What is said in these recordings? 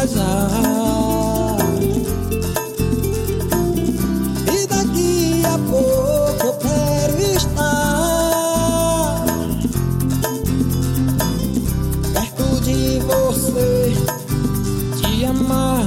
viajar. E daqui a pouco eu quero estar perto de você, te amar.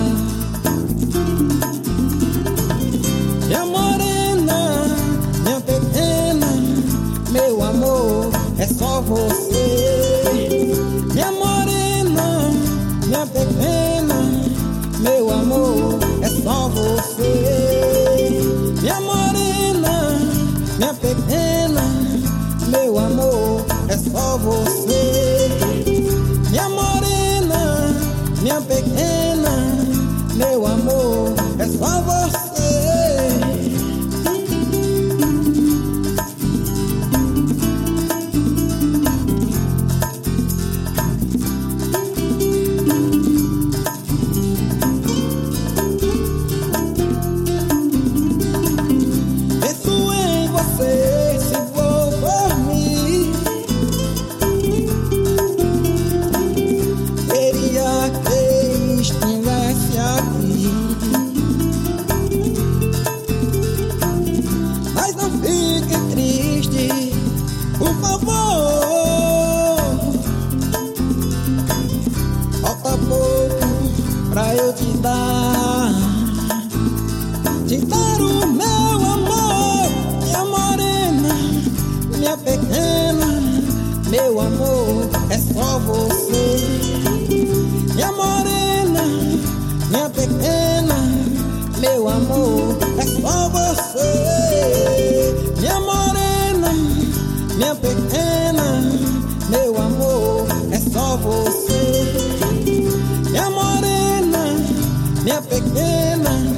Minha morena, minha pequena, meu amor, é só você. Minha morena, minha pequena, meu amor, é só você. Minha morena, minha pequena, meu amor, é só você. Minha morena, minha pequena, meu amor, é só você. Por favor, falta pouco pra eu te dar o meu amor. Minha morena, minha pequena, meu amor, é só você. Minha morena, minha pequena, meu amor, é só você. Minha morena, minha pequena, meu amor, é só você. Minha morena, minha pequena,